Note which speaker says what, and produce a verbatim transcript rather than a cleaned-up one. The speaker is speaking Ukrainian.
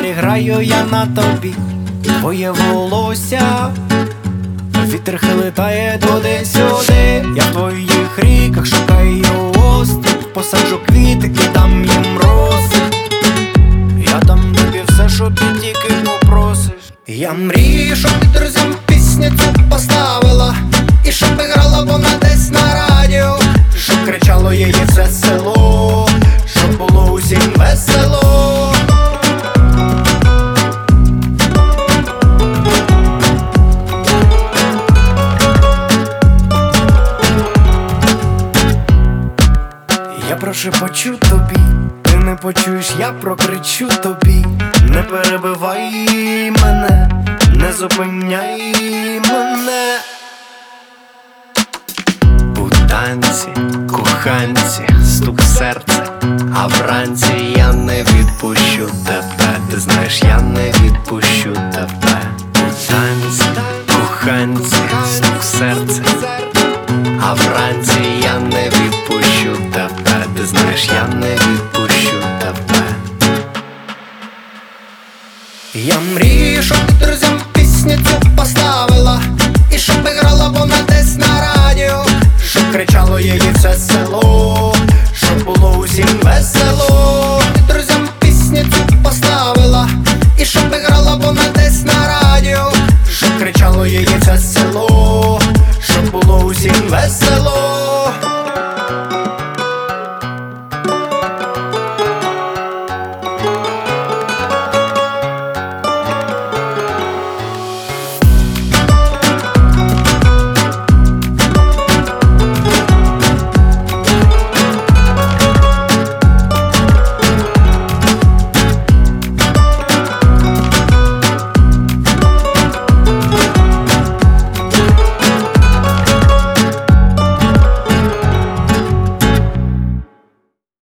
Speaker 1: гітарі граю я на тобі, твоє волосся, вітер хилитає туди-сюди. Я в твоїх ріках шукаю острів, посаджу квіти і дам їм роси. Я дам тобі все, що ти тільки попросиш. Я мрію, щоб ти друзям пісню цю поставила, і щоб грала вона десь на радіо, щоб кричало її все село, щоб було усім весело. Я прошепочу тобі, ти не почуєш, я прокричу тобі. Не перебивай мене, не зупиняй мене. У танці, коханці, стук серця, а вранці я не відпущу тебе. Ти знаєш, я не відпущу тебе. У танці, коханці, стук серця, а вранці я не відпущу тебе. Ти знаєш, я не відпущу тебе. Я мрію, щоб ти друзям пісню цю поставила, і щоб грала вона десь на радіо, щоб кричало її все село, щоб було усім весело. Ти друзям пісню цю поставила, і щоб грала вона десь на радіо, щоб кричало її все село, щоб було усім весело.